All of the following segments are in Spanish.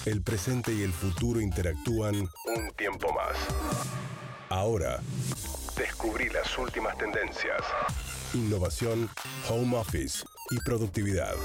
El presente y el futuro interactúan un tiempo más. Ahora, descubrí las últimas tendencias. Innovación, home office y productividad.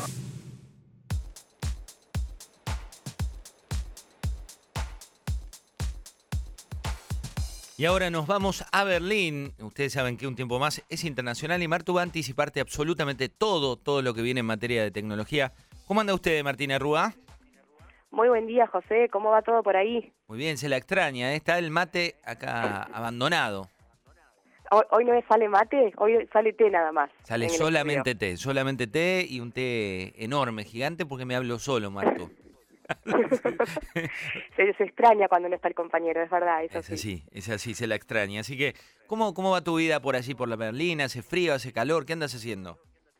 Y ahora nos vamos a Berlín. Ustedes saben que un tiempo más es internacional y Martu va a anticiparte absolutamente todo lo que viene en materia de tecnología. ¿Cómo anda usted, Martina Rúa? Muy buen día, José. ¿Cómo va todo por ahí? Muy bien, se la extraña, ¿eh? Está el mate acá abandonado. Hoy no sale mate, hoy sale té nada más. Sale solamente té y un té enorme, gigante, porque me hablo solo, Martu. Se extraña cuando no está el compañero, es verdad, eso sí. Es así, se la extraña. Así que, ¿cómo va tu vida por allí, por la Berlín? ¿Hace frío, hace calor? ¿Qué andas haciendo?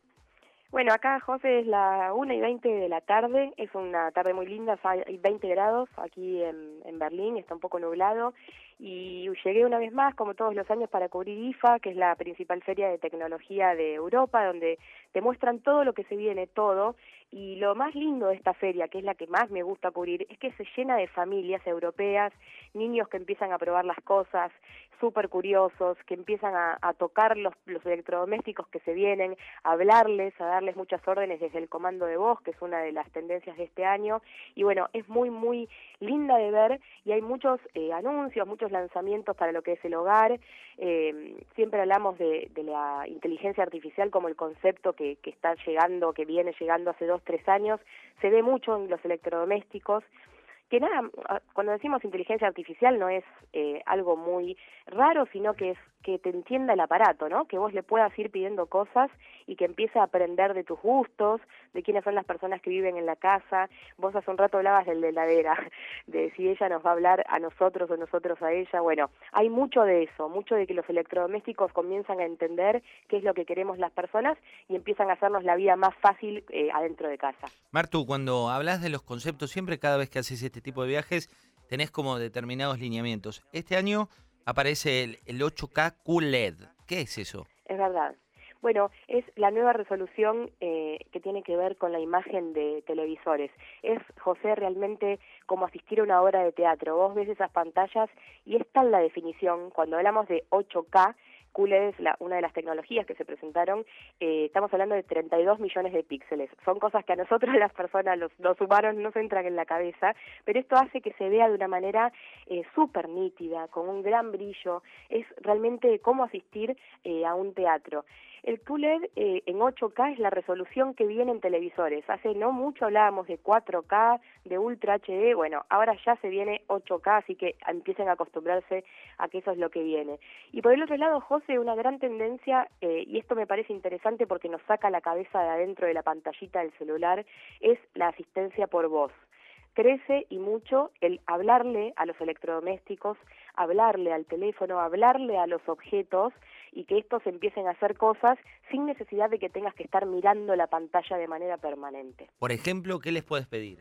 Bueno, acá, José, es la 1:20 de la tarde, es una tarde muy linda, hay 20 grados aquí en Berlín, está un poco nublado, y llegué una vez más, como todos los años, para cubrir IFA, que es la principal feria de tecnología de Europa, donde te muestran todo lo que se viene, todo, y lo más lindo de esta feria, que es la que más me gusta cubrir, es que se llena de familias europeas, niños que empiezan a probar las cosas, súper curiosos, que empiezan a tocar los electrodomésticos que se vienen, a hablarles, a darles muchas órdenes desde el comando de voz, que es una de las tendencias de este año, y bueno, es muy, muy linda de ver, y hay muchos anuncios, muchos lanzamientos para lo que es el hogar. Siempre hablamos de la inteligencia artificial como el concepto que está llegando, que viene llegando hace 2-3 años, se ve mucho en los electrodomésticos, que nada, cuando decimos inteligencia artificial no es algo muy raro, sino que es que te entienda el aparato, ¿no? Que vos le puedas ir pidiendo cosas y que empiece a aprender de tus gustos, de quiénes son las personas que viven en la casa. Vos hace un rato hablabas del de heladera, de si ella nos va a hablar a nosotros o nosotros a ella. Bueno, hay mucho de eso, mucho de que los electrodomésticos comienzan a entender qué es lo que queremos las personas y empiezan a hacernos la vida más fácil adentro de casa. Martu, cuando hablas de los conceptos, siempre cada vez que haces este tipo de viajes, tenés como determinados lineamientos. Este año aparece el 8K QLED. ¿Qué es eso? Es verdad. Bueno, es la nueva resolución que tiene que ver con la imagen de televisores. Es, José, realmente como asistir a una obra de teatro. Vos ves esas pantallas y es tal la definición. Cuando hablamos de 8K, QLED es una de las tecnologías que se presentaron, estamos hablando de 32 millones de píxeles. Son cosas que a nosotros las personas, los humanos, no se entran en la cabeza, pero esto hace que se vea de una manera súper nítida, con un gran brillo. Es realmente como asistir a un teatro. El QLED en 8K es la resolución que viene en televisores. Hace no mucho hablábamos de 4K, de Ultra HD, bueno, ahora ya se viene 8K, así que empiecen a acostumbrarse a que eso es lo que viene. Y por el otro lado, José, una gran tendencia, y esto me parece interesante porque nos saca la cabeza de adentro de la pantallita del celular, es la asistencia por voz. Crece y mucho el hablarle a los electrodomésticos, hablarle al teléfono, hablarle a los objetos y que estos empiecen a hacer cosas sin necesidad de que tengas que estar mirando la pantalla de manera permanente. Por ejemplo, ¿qué les puedes pedir?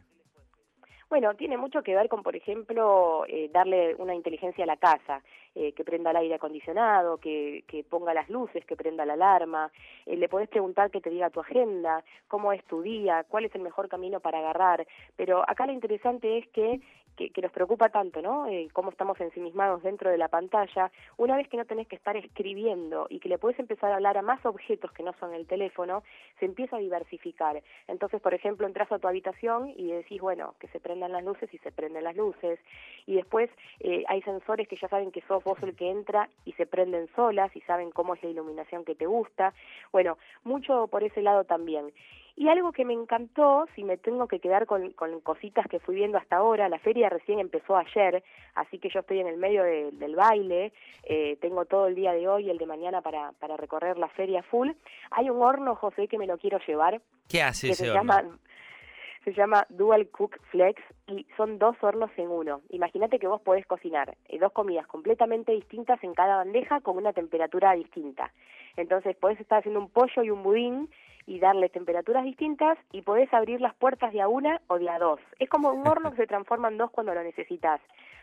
Bueno, tiene mucho que ver con, por ejemplo, darle una inteligencia a la casa, que prenda el aire acondicionado, que ponga las luces, que prenda la alarma. Le podés preguntar que te diga tu agenda, cómo es tu día, cuál es el mejor camino para agarrar. Pero acá lo interesante es que nos preocupa tanto, ¿no? Cómo estamos ensimismados dentro de la pantalla. Una vez que no tenés que estar escribiendo y que le podés empezar a hablar a más objetos que no son el teléfono, se empieza a diversificar. Entonces, por ejemplo, entras a tu habitación y decís, bueno, que se prendan las luces y se prenden las luces. Y después hay sensores que ya saben que sos vos el que entra y se prenden solas y saben cómo es la iluminación que te gusta. Bueno, mucho por ese lado también. Y algo que me encantó, si me tengo que quedar con cositas que fui viendo hasta ahora, la feria recién empezó ayer, así que yo estoy en el medio del baile, tengo todo el día de hoy y el de mañana para recorrer la feria full. Hay un horno, José, que me lo quiero llevar. ¿Qué hace ese horno? Se llama Dual Cook Flex y son 2 hornos en uno. Imagínate que vos podés cocinar 2 comidas completamente distintas en cada bandeja con una temperatura distinta. Entonces podés estar haciendo un pollo y un budín y darles temperaturas distintas y podés abrir las puertas de a una o de a 2. Es como un horno que se transforma en 2 cuando lo necesitas.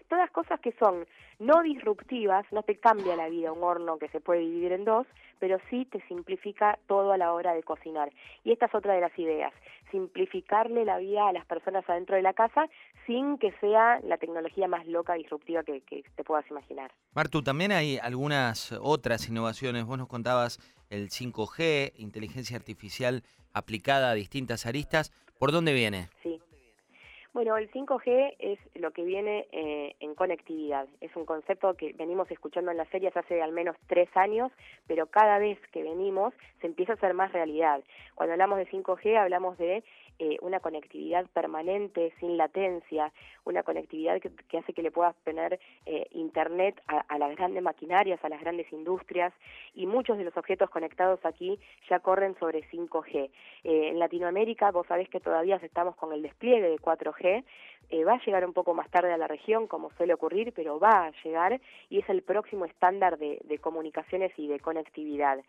todas cosas que son no disruptivas, no te cambia la vida un horno que se puede dividir en dos, pero sí te simplifica todo a la hora de cocinar. Y esta es otra de las ideas, simplificarle la vida a las personas adentro de la casa sin que sea la tecnología más loca, disruptiva que te puedas imaginar. Martu, también hay algunas otras innovaciones. Vos nos contabas el 5G, inteligencia artificial aplicada a distintas aristas. ¿Por dónde viene? Sí. Bueno, el 5G es lo que viene en conectividad. Es un concepto que venimos escuchando en las ferias hace al menos 3 años, pero cada vez que venimos se empieza a hacer más realidad. Cuando hablamos de 5G hablamos de una conectividad permanente, sin latencia, una conectividad que hace que le puedas tener internet a las grandes maquinarias, a las grandes industrias, y muchos de los objetos conectados aquí ya corren sobre 5G. En Latinoamérica vos sabés que todavía estamos con el despliegue de 4G, va a llegar un poco más tarde a la región, como suele ocurrir, pero va a llegar y es el próximo estándar de comunicaciones y de conectividad.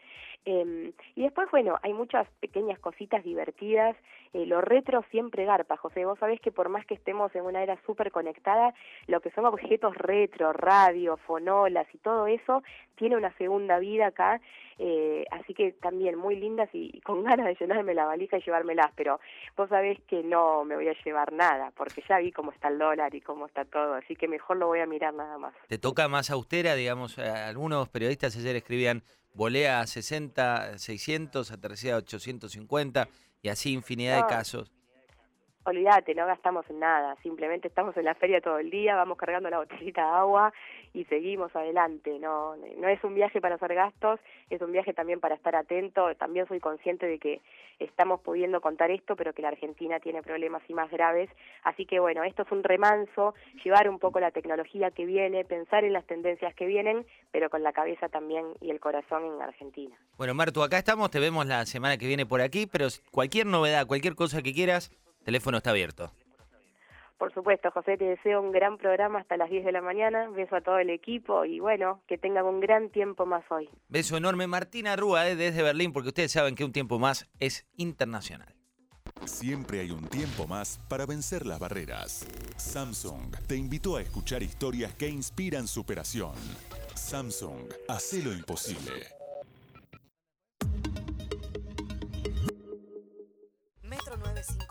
Y después, bueno, hay muchas pequeñas cositas divertidas. Lo retro siempre garpa, José. Vos sabés que por más que estemos en una era súper conectada, lo que son objetos retro, radio, fonolas y todo eso, tiene una segunda vida acá. Así que también muy lindas y con ganas de llenarme la valija y llevármelas, pero vos sabés que no me voy a llevar nada, porque ya vi cómo está el dólar y cómo está todo, así que mejor lo voy a mirar nada más. ¿Te toca más austera? Digamos, algunos periodistas ayer escribían volea a 60, 600, aterricea a 850 y así infinidad de casos. Olvídate, no gastamos en nada, simplemente estamos en la feria todo el día, vamos cargando la botellita de agua y seguimos adelante. No es un viaje para hacer gastos, es un viaje también para estar atento. También soy consciente de que estamos pudiendo contar esto, pero que la Argentina tiene problemas y más graves. Así que bueno, esto es un remanso, llevar un poco la tecnología que viene, pensar en las tendencias que vienen, pero con la cabeza también y el corazón en Argentina. Bueno, Martu, acá estamos, te vemos la semana que viene por aquí, pero cualquier novedad, cualquier cosa que quieras, teléfono está abierto. Por supuesto, José, te deseo un gran programa hasta las 10 de la mañana. Beso a todo el equipo y bueno, que tengan un gran tiempo más hoy. Beso enorme. Martina Rúa, desde Berlín, porque ustedes saben que un tiempo más es internacional. Siempre hay un tiempo más para vencer las barreras. Samsung te invitó a escuchar historias que inspiran superación. Samsung, hace lo imposible.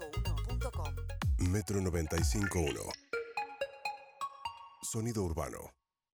Metro951.com Metro 95.1 Sonido urbano.